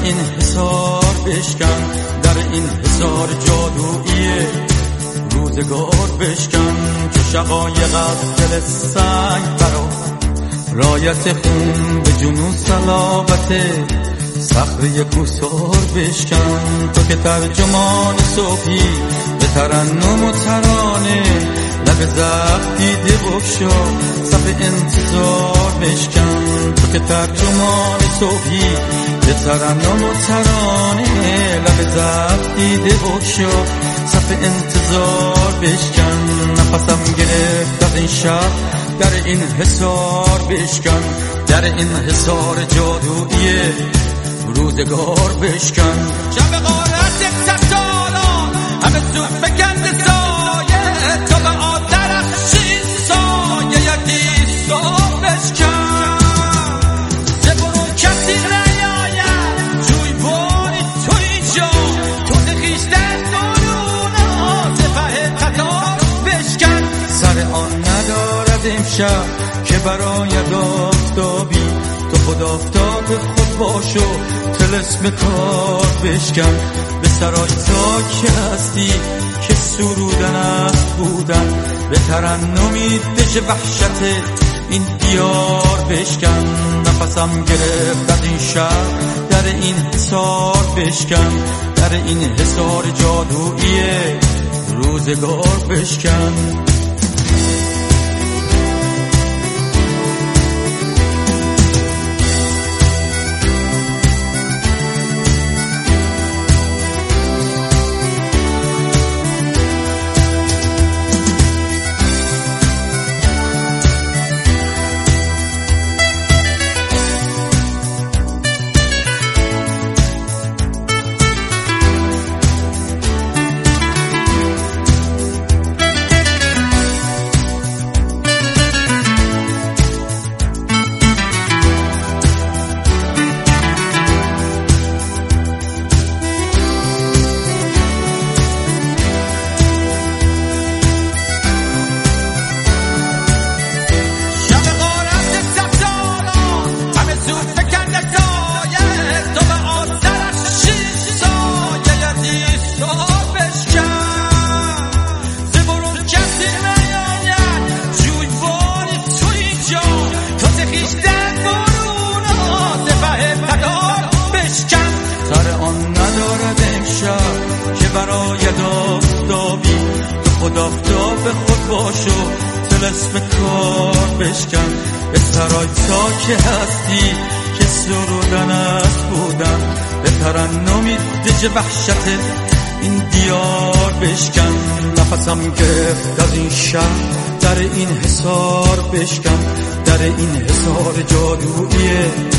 این حصار بشکن، در این حصار جادویی روزگار بشکن. چو شقایق از دل سنگ برآ، رایت خون به جنون صلابت صخره کوثر بشکن. تو که ترجمان صبحی به ترنم و ترانه، لب زخم دیده بگشا صف انتظار بشکن. تو که ترجمان صبحی به ترنم و ترانه، لب زخم دیده بگشا صف انتظار بشکن. نفسم گرفت از این شب، در این حصار بشکن، در این حصار جادویی روزگار بشکن. شب غارت یک سالان همه زود فکنده سایه، تو به آدرخشین سایه یکی صبح بشکن. زبرون کسی نیاید جوی باری تو اینجا، تو نخیشتن درونه سپه قطار بشکن. سر آن ندارد امشب که برای آفتابی، تو خود آفتاب خود باش و طلسم کار بشکن. به سرای ساک هستی که سرودن است بودن، به ترنمی دژ وحشت این دیار بشکن. نفسم گرفت از این شب، در این حصار بشکن، در این حصار جادویی روزگار بشکن. برای آفتابی تو خود آفتاب خود باش و طلسم کار بشکن. به سرای ساک هستی که سرودن است بودن، به ترنمی دژ وحشت این دیار بشکن. نفسم گرفت از این شب، در این حصار بشکن، در این حصار جادویی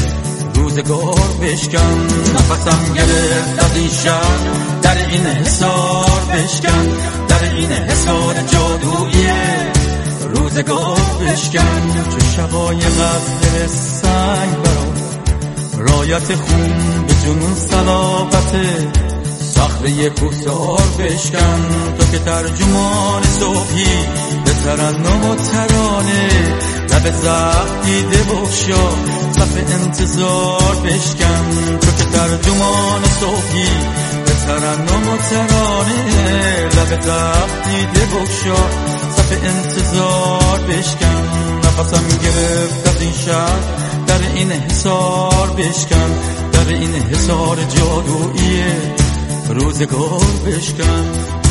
روزگار بشکن. نفسم گرفت از این شب، در این حصار بشکن، در این حصار جادویی روزگار بشکن. چو شقایق از دل سنگ برآ، رایت خون به جنون صلابت صخره کوثر بشکن. تو که ترجمان صبحی به ترنم و ترانه، لب زخم دیده بگشا صف انتظار بشکن. تو که ترجمان صبحی به ترنم و ترانه، لب زخم دیده بگشا صف انتظار بشکن. نفسم گرفت از این شب، در این حصار بشکن، در این حصار جادویی روزگار بشکن.